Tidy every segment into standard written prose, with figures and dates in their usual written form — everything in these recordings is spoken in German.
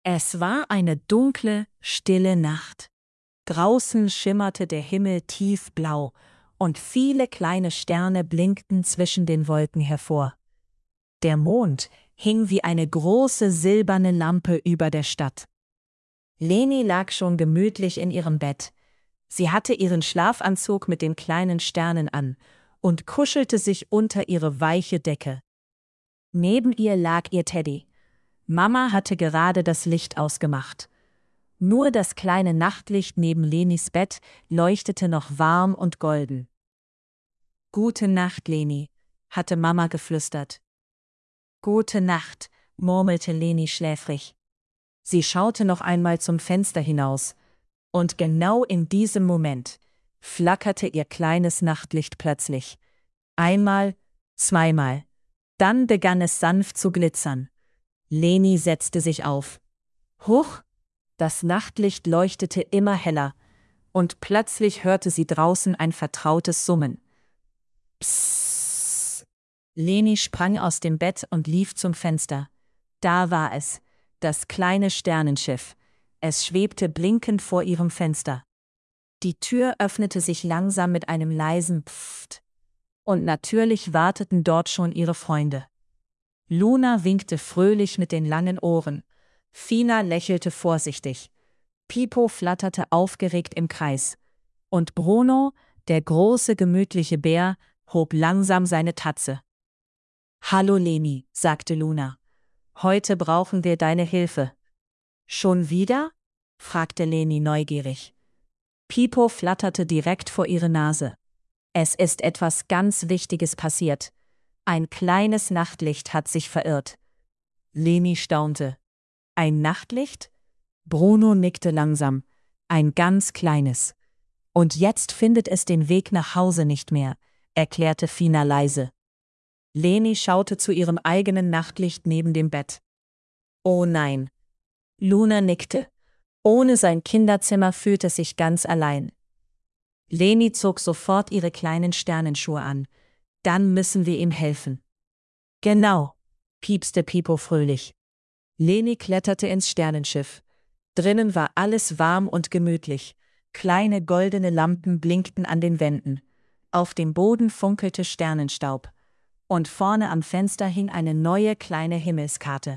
Es war eine dunkle, stille Nacht. Draußen schimmerte der Himmel tiefblau, und viele kleine Sterne blinkten zwischen den Wolken hervor. Der Mond hing wie eine große silberne Lampe über der Stadt. Leni lag schon gemütlich in ihrem Bett. Sie hatte ihren Schlafanzug mit den kleinen Sternen an und kuschelte sich unter ihre weiche Decke. Neben ihr lag ihr Teddy. Mama hatte gerade das Licht ausgemacht. Nur das kleine Nachtlicht neben Lenis Bett leuchtete noch warm und golden. »Gute Nacht, Leni«, hatte Mama geflüstert. »Gute Nacht«, murmelte Leni schläfrig. Sie schaute noch einmal zum Fenster hinaus, und genau in diesem Moment flackerte ihr kleines Nachtlicht plötzlich. Einmal, zweimal, dann begann es sanft zu glitzern. Leni setzte sich auf. Huch! Das Nachtlicht leuchtete immer heller, und plötzlich hörte sie draußen ein vertrautes Summen. Psst! Leni sprang aus dem Bett und lief zum Fenster. Da war es, das kleine Sternenschiff. Es schwebte blinkend vor ihrem Fenster. Die Tür öffnete sich langsam mit einem leisen Pfft. Und natürlich warteten dort schon ihre Freunde. Luna winkte fröhlich mit den langen Ohren. Fina lächelte vorsichtig. Pipo flatterte aufgeregt im Kreis. Und Bruno, der große gemütliche Bär, hob langsam seine Tatze. »Hallo Leni«, sagte Luna. »Heute brauchen wir deine Hilfe.« »Schon wieder?« fragte Leni neugierig. Pipo flatterte direkt vor ihre Nase. »Es ist etwas ganz Wichtiges passiert. Ein kleines Nachtlicht hat sich verirrt.« Leni staunte. »Ein Nachtlicht?« Bruno nickte langsam. »Ein ganz kleines. Und jetzt findet es den Weg nach Hause nicht mehr«, erklärte Fina leise. Leni schaute zu ihrem eigenen Nachtlicht neben dem Bett. »Oh nein!« Luna nickte. Ohne sein Kinderzimmer fühlte es sich ganz allein. Leni zog sofort ihre kleinen Sternenschuhe an. »Dann müssen wir ihm helfen.« »Genau«, piepste Pipo fröhlich. Leni kletterte ins Sternenschiff. Drinnen war alles warm und gemütlich. Kleine goldene Lampen blinkten an den Wänden. Auf dem Boden funkelte Sternenstaub. Und vorne am Fenster hing eine neue kleine Himmelskarte.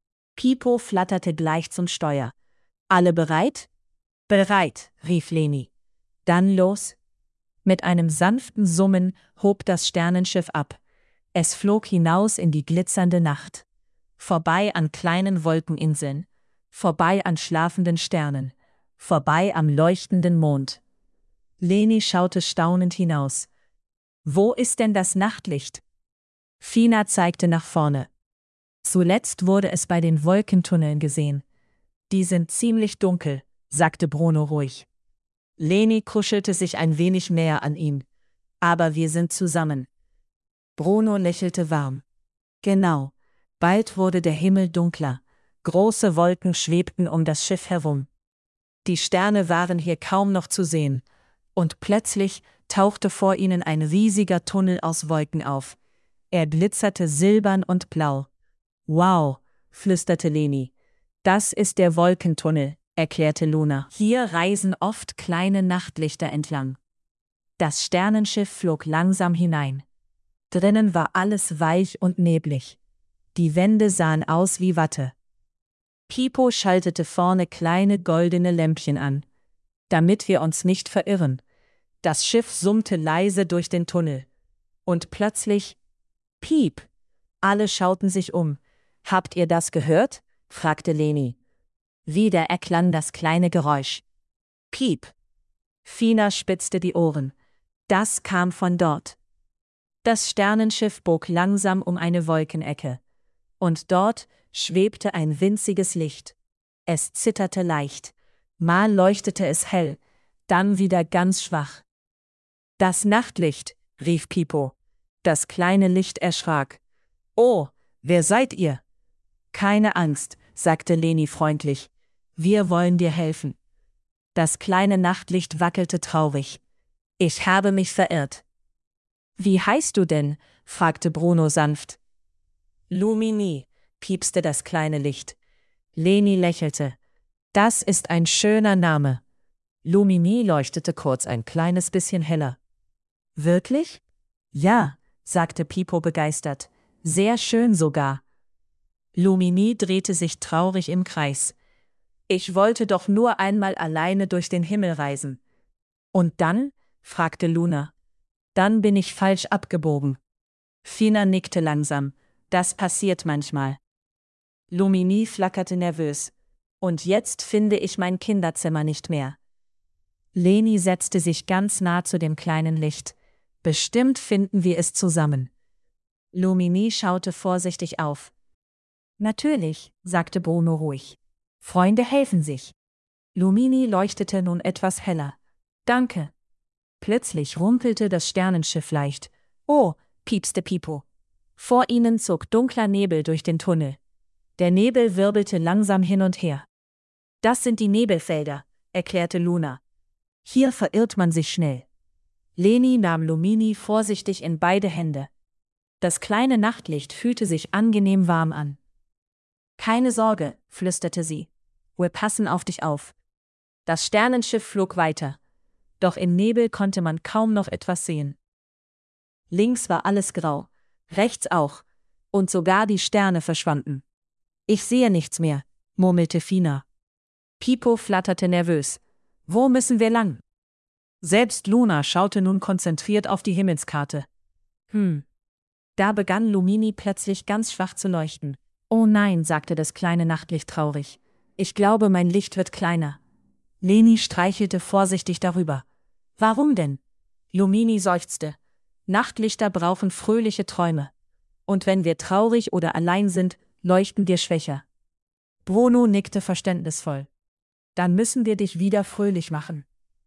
Pipo flatterte gleich zum Steuer. »Alle bereit?« »Bereit«, rief Leni. »Dann los!« Mit einem sanften Summen hob das Sternenschiff ab. Es flog hinaus in die glitzernde Nacht. Vorbei an kleinen Wolkeninseln. Vorbei an schlafenden Sternen. Vorbei am leuchtenden Mond. Leni schaute staunend hinaus. »Wo ist denn das Nachtlicht?« Fina zeigte nach vorne. Zuletzt wurde es bei den Wolkentunneln gesehen. »Die sind ziemlich dunkel«, sagte Bruno ruhig. Leni kuschelte sich ein wenig näher an ihn. »Aber wir sind zusammen.« Bruno lächelte warm. Genau, bald wurde der Himmel dunkler. Große Wolken schwebten um das Schiff herum. Die Sterne waren hier kaum noch zu sehen. Und plötzlich tauchte vor ihnen ein riesiger Tunnel aus Wolken auf. Er glitzerte silbern und blau. »Wow«, flüsterte Leni. »Das ist der Wolkentunnel«, erklärte Luna. »Hier reisen oft kleine Nachtlichter entlang.« Das Sternenschiff flog langsam hinein. Drinnen war alles weich und neblig. Die Wände sahen aus wie Watte. Pipo schaltete vorne kleine goldene Lämpchen an. »Damit wir uns nicht verirren.« Das Schiff summte leise durch den Tunnel. Und plötzlich: »Piep!« Alle schauten sich um. »Habt ihr das gehört?« fragte Leni. Wieder erklang das kleine Geräusch. »Piep!« Fina spitzte die Ohren. Das kam von dort. Das Sternenschiff bog langsam um eine Wolkenecke. Und dort schwebte ein winziges Licht. Es zitterte leicht. Mal leuchtete es hell, dann wieder ganz schwach. »Das Nachtlicht«, rief Pipo. Das kleine Licht erschrak. »Oh, wer seid ihr?« »Keine Angst«, sagte Leni freundlich. »Wir wollen dir helfen.« Das kleine Nachtlicht wackelte traurig. »Ich habe mich verirrt.« »Wie heißt du denn?«, fragte Bruno sanft. »Lumini«, piepste das kleine Licht. Leni lächelte. Das ist ein schöner Name. Lumini leuchtete kurz ein kleines bisschen heller. Wirklich? Ja, sagte Pipo begeistert. Sehr schön sogar. Lumini drehte sich traurig im Kreis. Ich wollte doch nur einmal alleine durch den Himmel reisen. Und dann? Fragte Luna. Dann bin ich falsch abgebogen. Fina nickte langsam. Das passiert manchmal. Lumini flackerte nervös. Und jetzt finde ich mein Kinderzimmer nicht mehr. Leni setzte sich ganz nah zu dem kleinen Licht. Bestimmt finden wir es zusammen. Lumini schaute vorsichtig auf. Natürlich, sagte Bruno ruhig. Freunde helfen sich. Lumini leuchtete nun etwas heller. Danke. Plötzlich rumpelte das Sternenschiff leicht. Oh, piepste Pipo. Vor ihnen zog dunkler Nebel durch den Tunnel. Der Nebel wirbelte langsam hin und her. Das sind die Nebelfelder, erklärte Luna. Hier verirrt man sich schnell. Leni nahm Lumini vorsichtig in beide Hände. Das kleine Nachtlicht fühlte sich angenehm warm an. Keine Sorge, flüsterte sie. Wir passen auf dich auf. Das Sternenschiff flog weiter. Doch im Nebel konnte man kaum noch etwas sehen. Links war alles grau, rechts auch, und sogar die Sterne verschwanden. Ich sehe nichts mehr, murmelte Fina. Pipo flatterte nervös. Wo müssen wir lang? Selbst Luna schaute nun konzentriert auf die Himmelskarte. Da begann Lumini plötzlich ganz schwach zu leuchten. Oh nein, sagte das kleine Nachtlicht traurig. Ich glaube, mein Licht wird kleiner. Leni streichelte vorsichtig darüber. Warum denn? Lumini seufzte. Nachtlichter brauchen fröhliche Träume. Und wenn wir traurig oder allein sind, leuchten wir schwächer. Bruno nickte verständnisvoll. Dann müssen wir dich wieder fröhlich machen.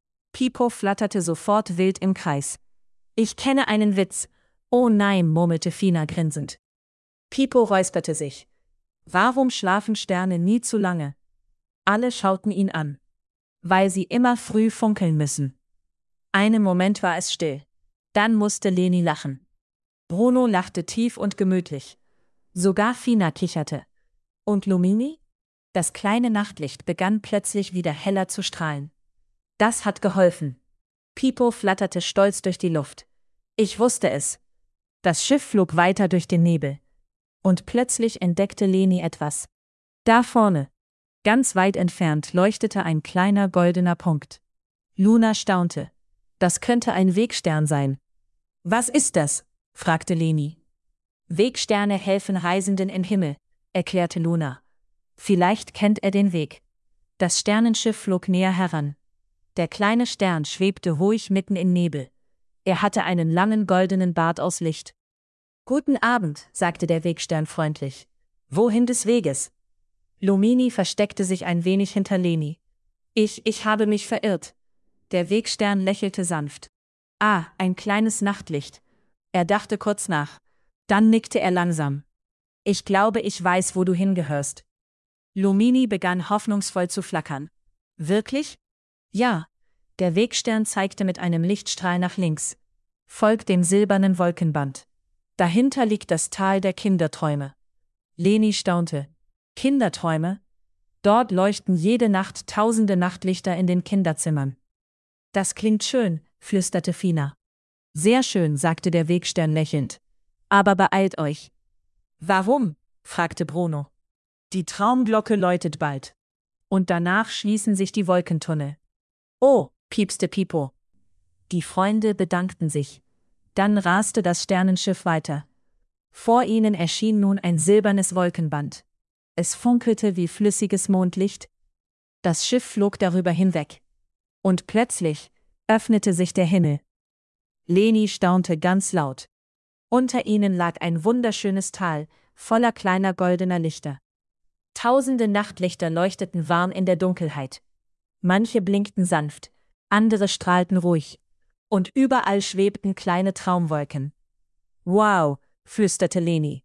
Pipo flatterte sofort wild im Kreis. Ich kenne einen Witz. Oh nein, murmelte Fina grinsend. Pipo räusperte sich. Warum schlafen Sterne nie zu lange? Alle schauten ihn an. Weil sie immer früh funkeln müssen. Einen Moment war es still. Dann musste Leni lachen. Bruno lachte tief und gemütlich. Sogar Fina kicherte. Und Lumini? Das kleine Nachtlicht begann plötzlich wieder heller zu strahlen. Das hat geholfen. Pipo flatterte stolz durch die Luft. Ich wusste es. Das Schiff flog weiter durch den Nebel. Und plötzlich entdeckte Leni etwas. Da vorne, ganz weit entfernt, leuchtete ein kleiner goldener Punkt. Luna staunte. Das könnte ein Wegstern sein. Was ist das? Fragte Leni. Wegsterne helfen Reisenden im Himmel, erklärte Luna. Vielleicht kennt er den Weg. Das Sternenschiff flog näher heran. Der kleine Stern schwebte ruhig mitten im Nebel. Er hatte einen langen goldenen Bart aus Licht. Guten Abend, sagte der Wegstern freundlich. Wohin des Weges? Lumini versteckte sich ein wenig hinter Leni. Ich habe mich verirrt. Der Wegstern lächelte sanft. Ah, ein kleines Nachtlicht. Er dachte kurz nach. Dann nickte er langsam. Ich glaube, ich weiß, wo du hingehörst. Lumini begann hoffnungsvoll zu flackern. Wirklich? Ja. Der Wegstern zeigte mit einem Lichtstrahl nach links. Folgt dem silbernen Wolkenband. Dahinter liegt das Tal der Kinderträume. Leni staunte. Kinderträume? Dort leuchten jede Nacht tausende Nachtlichter in den Kinderzimmern. Das klingt schön, flüsterte Fina. Sehr schön, sagte der Wegstern lächelnd. Aber beeilt euch. Warum? fragte Bruno. Die Traumglocke läutet bald. Und danach schließen sich die Wolkentunnel. Oh, piepste Pipo. Die Freunde bedankten sich. Dann raste das Sternenschiff weiter. Vor ihnen erschien nun ein silbernes Wolkenband. Es funkelte wie flüssiges Mondlicht. Das Schiff flog darüber hinweg. Und plötzlich öffnete sich der Himmel. Leni staunte ganz laut. Unter ihnen lag ein wunderschönes Tal, voller kleiner goldener Lichter. Tausende Nachtlichter leuchteten warm in der Dunkelheit. Manche blinkten sanft, andere strahlten ruhig. Und überall schwebten kleine Traumwolken. Wow, flüsterte Leni.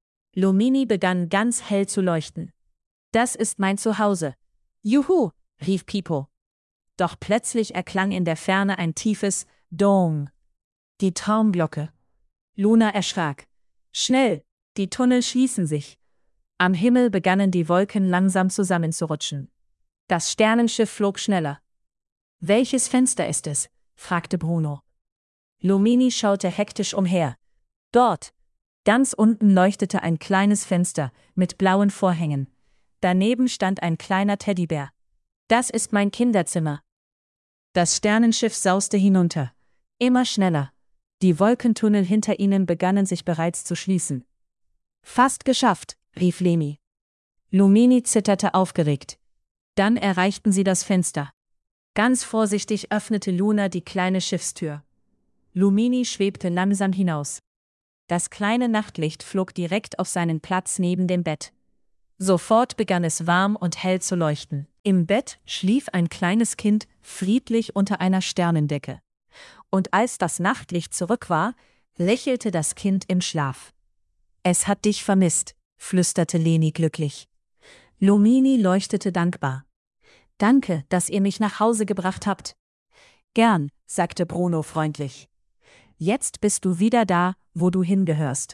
Lumini begann ganz hell zu leuchten. Das ist mein Zuhause. Juhu, rief Pipo. Doch plötzlich erklang in der Ferne ein tiefes Dong. Die Traumglocke. Luna erschrak. Schnell, die Tunnel schließen sich. Am Himmel begannen die Wolken langsam zusammenzurutschen. Das Sternenschiff flog schneller. »Welches Fenster ist es?« fragte Bruno. Lumini schaute hektisch umher. Dort, ganz unten leuchtete ein kleines Fenster mit blauen Vorhängen. Daneben stand ein kleiner Teddybär. »Das ist mein Kinderzimmer.« Das Sternenschiff sauste hinunter. Immer schneller. Die Wolkentunnel hinter ihnen begannen sich bereits zu schließen. »Fast geschafft«, rief Lemi. Lumini zitterte aufgeregt. Dann erreichten sie das Fenster. Ganz vorsichtig öffnete Luna die kleine Schiffstür. Lumini schwebte langsam hinaus. Das kleine Nachtlicht flog direkt auf seinen Platz neben dem Bett. Sofort begann es warm und hell zu leuchten. Im Bett schlief ein kleines Kind friedlich unter einer Sternendecke. Und als das Nachtlicht zurück war, lächelte das Kind im Schlaf. »Es hat dich vermisst«, flüsterte Leni glücklich. Lumini leuchtete dankbar. »Danke, dass ihr mich nach Hause gebracht habt.« »Gern«, sagte Bruno freundlich. »Jetzt bist du wieder da, wo du hingehörst.«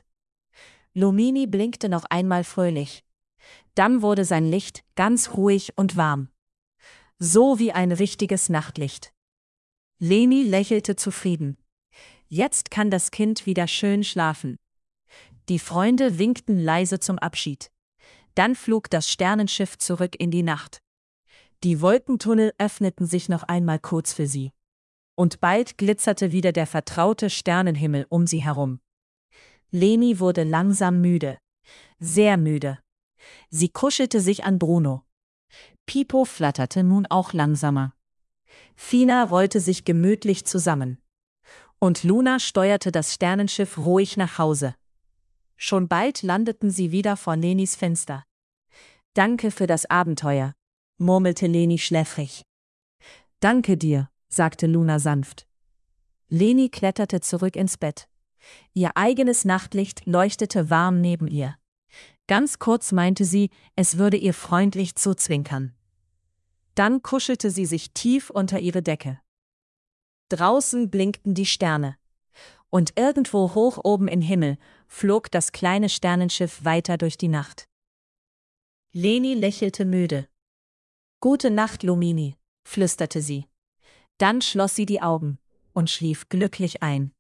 Lumini blinkte noch einmal fröhlich. Dann wurde sein Licht ganz ruhig und warm. So wie ein richtiges Nachtlicht. Leni lächelte zufrieden. Jetzt kann das Kind wieder schön schlafen. Die Freunde winkten leise zum Abschied. Dann flog das Sternenschiff zurück in die Nacht. Die Wolkentunnel öffneten sich noch einmal kurz für sie. Und bald glitzerte wieder der vertraute Sternenhimmel um sie herum. Leni wurde langsam müde. Sehr müde. Sie kuschelte sich an Bruno. Pipo flatterte nun auch langsamer. Fina rollte sich gemütlich zusammen. Und Luna steuerte das Sternenschiff ruhig nach Hause. Schon bald landeten sie wieder vor Lenis Fenster. »Danke für das Abenteuer«, murmelte Leni schläfrig. »Danke dir«, sagte Luna sanft. Leni kletterte zurück ins Bett. Ihr eigenes Nachtlicht leuchtete warm neben ihr. Ganz kurz meinte sie, es würde ihr freundlich zuzwinkern. Dann kuschelte sie sich tief unter ihre Decke. Draußen blinkten die Sterne. Und irgendwo hoch oben im Himmel flog das kleine Sternenschiff weiter durch die Nacht. Leni lächelte müde. »Gute Nacht, Lumini«, flüsterte sie. Dann schloss sie die Augen und schlief glücklich ein.